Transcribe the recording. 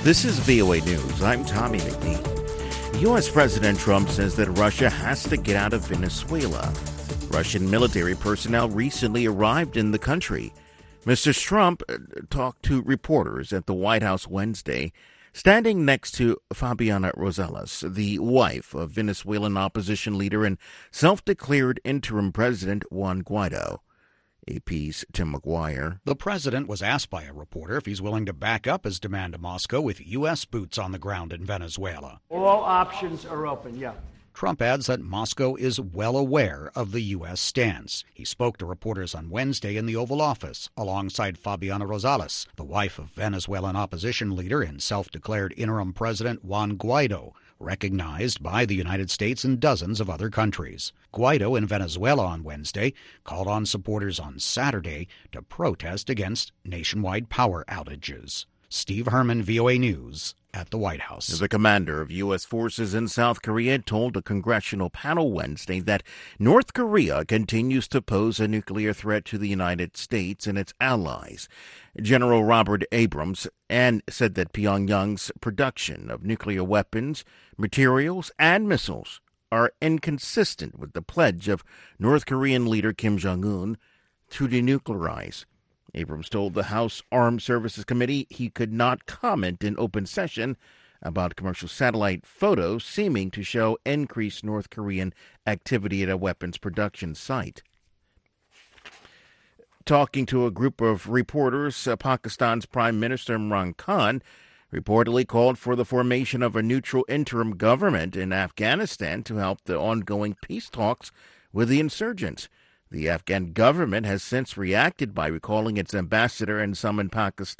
This is VOA News. I'm Tommy McNeil. U.S. President Trump says that Russia has to get out of Venezuela. Russian military personnel recently arrived in the country. Mr. Trump talked to reporters at the White House Wednesday, standing next to Fabiana Rosales, the wife of Venezuelan opposition leader and self-declared interim president Juan Guaido. AP's Tim McGuire. The president was asked by a reporter if he's willing to back up his demand to Moscow with U.S. boots on the ground in Venezuela. All options are open, yeah. Trump adds that Moscow is well aware of the U.S. stance. He spoke to reporters on Wednesday in the Oval Office alongside Fabiana Rosales, the wife of Venezuelan opposition leader and self-declared interim president Juan Guaido, recognized by the United States and dozens of other countries. Guaido in Venezuela on Wednesday called on supporters on Saturday to protest against nationwide power outages. Steve Herman, VOA News, at the White House. The commander of U.S. forces in South Korea told a congressional panel Wednesday that North Korea continues to pose a nuclear threat to the United States and its allies. General Robert Abrams said that Pyongyang's production of nuclear weapons, materials, and missiles are inconsistent with the pledge of North Korean leader Kim Jong-un to denuclearize. Abrams told the House Armed Services Committee he could not comment in open session about commercial satellite photos seeming to show increased North Korean activity at a weapons production site. Talking to a group of reporters, Pakistan's Prime Minister Imran Khan reportedly called for the formation of a neutral interim government in Afghanistan to help the ongoing peace talks with the insurgents. The Afghan government has since reacted by recalling its ambassador and summoned Pakistan